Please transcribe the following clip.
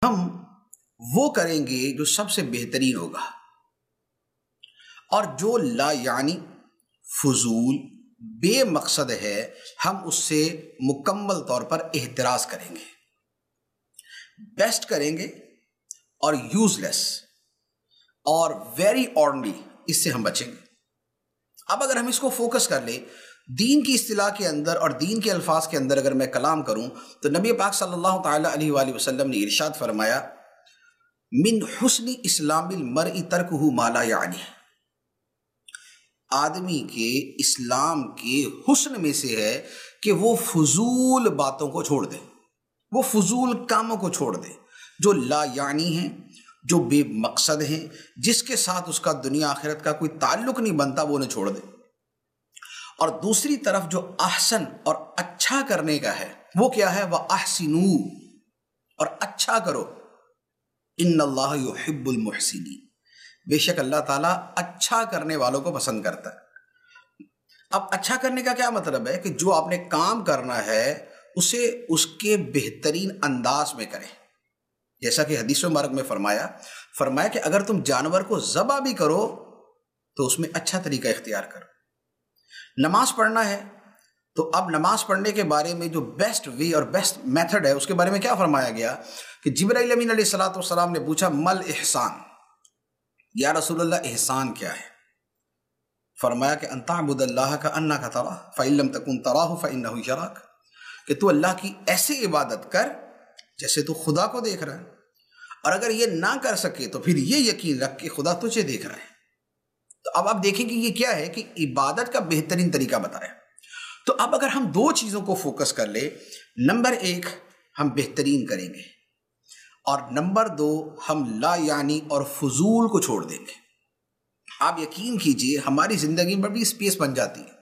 ہم وہ کریں گے جو سب سے بہترین ہوگا، اور جو لا یعنی فضول بے مقصد ہے ہم اس سے مکمل طور پر احتراز کریں گے، بیسٹ کریں گے، اور یوز لیس اور ویری آرڈنری اس سے ہم بچیں گے۔ اب اگر ہم اس کو فوکس کر لیں دین کی اصطلاح کے اندر اور دین کے الفاظ کے اندر اگر میں کلام کروں تو نبی پاک صلی اللہ تعالی علیہ وآلہ وسلم نے ارشاد فرمایا من حسن اسلام المرء ترکہ ما لا یعنی، آدمی کے اسلام کے حسن میں سے ہے کہ وہ فضول باتوں کو چھوڑ دے، وہ فضول کاموں کو چھوڑ دے جو لا یعنی ہیں، جو بے مقصد ہیں، جس کے ساتھ اس کا دنیا آخرت کا کوئی تعلق نہیں بنتا، وہ انہیں چھوڑ دے۔ اور دوسری طرف جو احسن اور اچھا کرنے کا ہے وہ کیا ہے؟ وَأَحْسِنُوا، اور اچھا کرو، ان اللہ یحب المحسنین، بے شک اللہ تعالیٰ اچھا کرنے والوں کو پسند کرتا ہے۔ اب اچھا کرنے کا کیا مطلب ہے؟ کہ جو آپ نے کام کرنا ہے اسے اس کے بہترین انداز میں کریں، جیسا کہ حدیث مبارک میں فرمایا کہ اگر تم جانور کو ذبح بھی کرو تو اس میں اچھا طریقہ اختیار کرو۔ نماز پڑھنا ہے تو اب نماز پڑھنے کے بارے میں جو بیسٹ وے اور بیسٹ میتھڈ ہے اس کے بارے میں کیا فرمایا گیا کہ جبرائیل امین علیہ السلام نے پوچھا مل احسان، یا رسول اللہ احسان کیا ہے؟ فرمایا کہ ان تعبد اللہ کانک تراہ فإن لم تکن تراہ فإنہ یراک، کہ تو اللہ کی ایسے عبادت کر جیسے تو خدا کو دیکھ رہا ہے، اور اگر یہ نہ کر سکے تو پھر یہ یقین رکھ کہ خدا تجھے دیکھ رہا ہے۔ تو اب آپ دیکھیں کہ یہ کیا ہے کہ عبادت کا بہترین طریقہ بتایا۔ تو اب اگر ہم دو چیزوں کو فوکس کر لیں، نمبر ایک ہم بہترین کریں گے، اور نمبر دو ہم لا یعنی اور فضول کو چھوڑ دیں گے، آپ یقین کیجئے ہماری زندگی میں بھی اسپیس بن جاتی ہے۔